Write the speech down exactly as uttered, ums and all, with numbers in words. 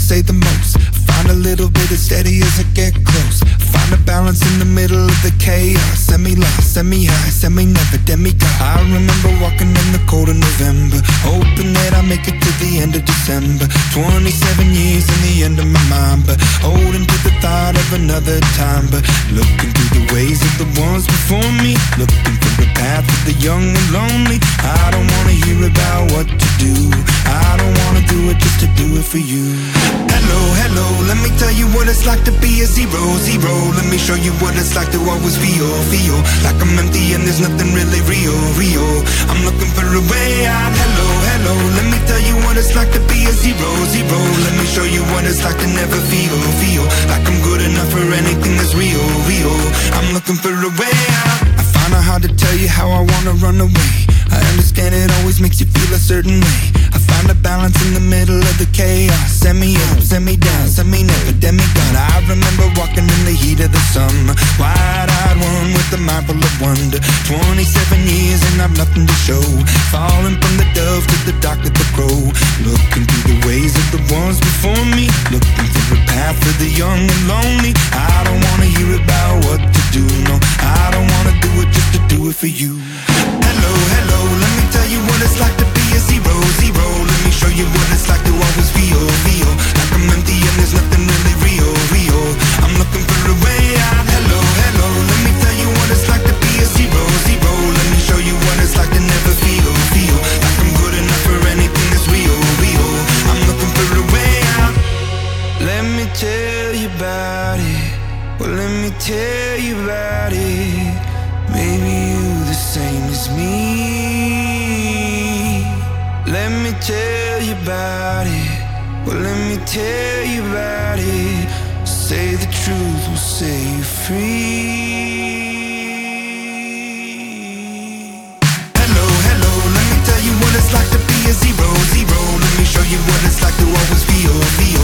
say the most. Find a little bit of steady as I get close. Find a balance in the middle of the chaos. Semi-lost, semi-high, semi-never, demigod. I remember walking in the cold of November, hoping that I make it to the end of December. Twenty-seven years in the end of my mind, but holding to the thought of another time. But looking through the ways of the ones before me, looking for the path of the young and lonely. I don't wanna hear about what to do, I don't wanna do it just to do it for you. Hello, hello, let me tell you what it's like to be a zero, zero. Let me show you what it's like to always feel, feel like I'm empty and there's nothing really real, real. I'm looking for a way out. Hello, hello, let me tell you what it's like to be a zero, zero. Let me show you what it's like to never feel, feel like I'm good enough for anything that's real, real. I'm looking for a way out. I find it hard to tell you how I wanna run away. I understand it always makes you feel a certain way. I find a balance in the middle of the chaos. Send me up, send me down, send me never, demigod. I remember walking in the heat of the summer, wide-eyed one with a mind full of wonder. Twenty-seven years and I've nothing to show, falling from the dove to the dark of the crow. Looking through the ways of the ones before me, looking for a path for the young and lonely. I don't wanna hear about what to do, no, I don't wanna do it just to do it for you. Hello, hello, let me tell you what it's like to be a zero, zero. Let me show you what it's like to always feel, feel like I'm empty and there's nothing really real, real. I'm looking for a way out. Hello, hello, let me tell you what it's like to be a zero, zero. Let me show you what it's like to never feel, feel like I'm good enough for anything that's real, real. I'm looking for a way out. Let me tell you about it. Well, let me tell you about it. Maybe you the same as me. Let me tell you about it. Well, let me tell you about it. Say the truth will set you free. Hello, hello, let me tell you what it's like to be a zero, zero. Let me show you what it's like to always feel, feel